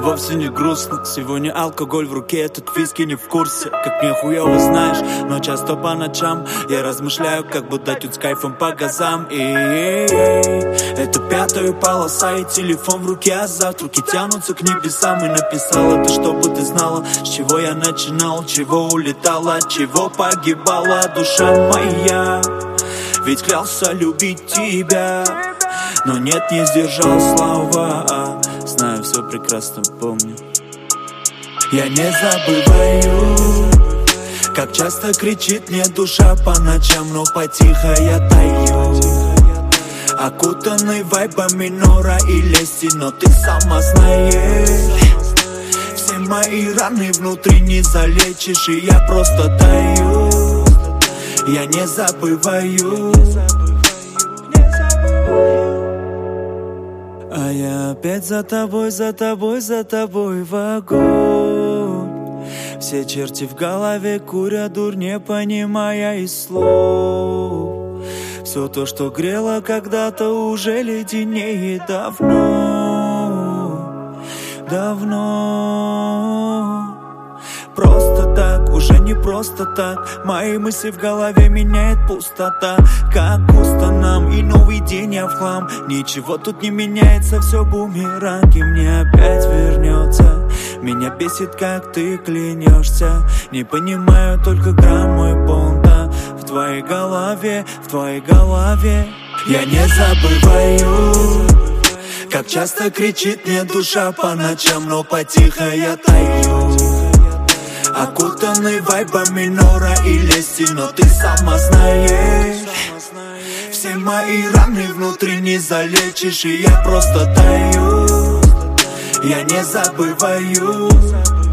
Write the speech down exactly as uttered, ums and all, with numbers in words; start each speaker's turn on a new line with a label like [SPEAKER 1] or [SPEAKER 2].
[SPEAKER 1] вовсе не грустно. Сегодня алкоголь в руке, этот виски не в курсе. Как мне хуёво, знаешь, но часто по ночам я размышляю, как бы дать тут с кайфом по газам. И это пятая полоса и телефон в руке, а завтраки тянутся к небесам. И написал это, чтобы ты знала, с чего я начинал, чего улетала, от чего погибала душа моя. Ведь клялся любить тебя, но нет, не сдержал слова. Знаю, все прекрасно помню. Я не забываю, как часто кричит мне душа по ночам, но потихо я таю, окутанный вайбами нора и лести. Но ты сама знаешь, все мои раны внутри не залечишь, и я просто таю. Я не забываю, а я опять за тобой, за тобой, за тобой в огонь. Все черти в голове курят дурь, не понимая и слов. Все то, что грело когда-то, уже леденеет давно, давно. Просто так, уже не просто так. Мои мысли в голове меняет пустота. Как густо нам, и новый день я в хлам. Ничего тут не меняется, все бумеранги мне опять вернется. Меня бесит, как ты клянешься. Не понимаю только грамм мой понта. В твоей голове, в твоей голове. Я не забываю, как часто кричит мне душа по ночам, но потихо я таю, окутанный вайбами нора и лести. Но ты сама знаешь, все мои раны внутри не залечишь, и я просто таю. Я не забываю,